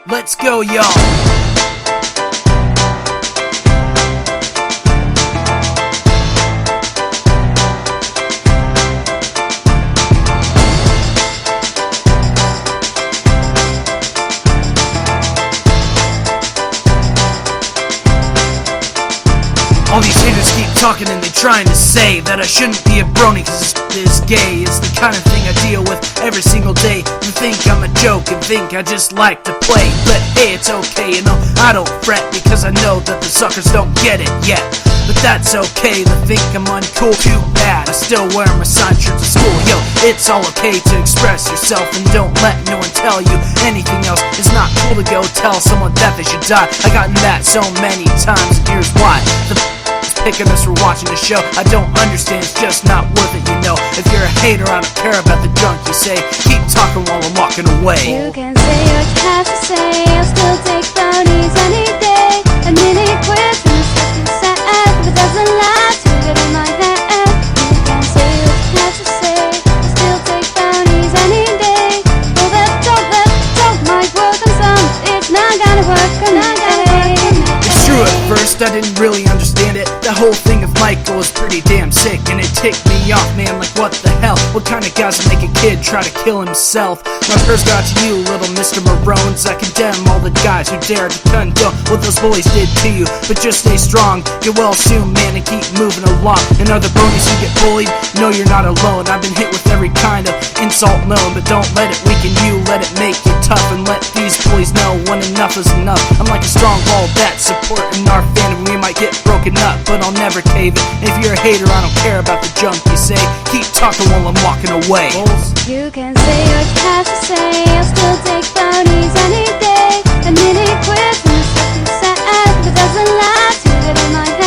Let's go, y'all. All these haters keep talking and they trying to say that I shouldn't be a brony cause this is gay. It's the kind of thing I deal with every single day. You think I'm a joke and think I just like to play, but hey, it's okay, you know, I don't fret because I know that the suckers don't get it yet. But that's okay, they think I'm uncool, too bad I still wear my sign shirt to school. Yo, it's all okay to express yourself and don't let no one tell you anything else. It's not cool to go tell someone that they should die. I gotten that so many times and here's why. The picking us for watching the show. I don't understand, it's just not worth it, you know. If you're a hater, I don't care about the junk you say. Keep talking while I'm walking away. You can say what you have to say, I'll still take brownies any day. A minute quit when it's just too sad, but it doesn't last to get in my head. You can say what you have to say, I'll still take brownies any day. Oh, that joke might work on some, it's not gonna work on me. It's true, at first I didn't really understand it. The whole thing of Michael is pretty damn sick, and it ticked me off, man, like what the hell? What kind of guys would make a kid try to kill himself? My prayers go out to you, little Mr. Maroons. I condemn all the guys who dare to condone what those bullies did to you, but just stay strong, get well soon, man, and keep moving along. And other bronies who get bullied, no, you're not alone. I've been hit with every kind of insult known, but don't let it weaken you, let it make you tough, and let these bullies know when enough is enough. I'm like a strong wall that's supporting our fandom. We might get broken up, but I'll never cave it. If you're a hater, I don't care about the junk you say. Keep talking while I'm walking away. You can say what you have to say, I'll still take brownies any day. A minute quit when it's just too sad, but it doesn't last to get in my head.